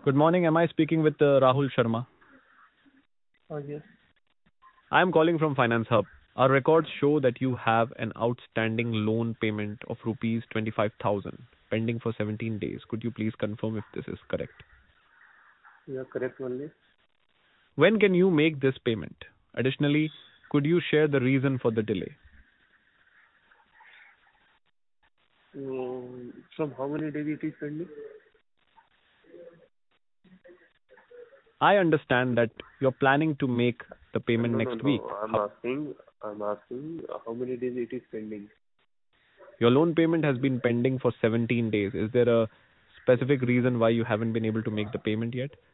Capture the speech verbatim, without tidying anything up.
Good morning. Am I speaking with uh, Rahul Sharma? Oh, yes. I am calling from Finance Hub. Our records show that you have an outstanding loan payment of rupees twenty-five thousand pending for seventeen days. Could you please confirm if this is correct? You are correct only. When can you make this payment? Additionally, could you share the reason for the delay? Um, from how many days it is pending? I understand that you're planning to make the payment No, no, next no. week. I'm How- asking, I'm asking uh, how many days it is pending. Your loan payment has been pending for seventeen days. Is there a specific reason why you haven't been able to make the payment yet?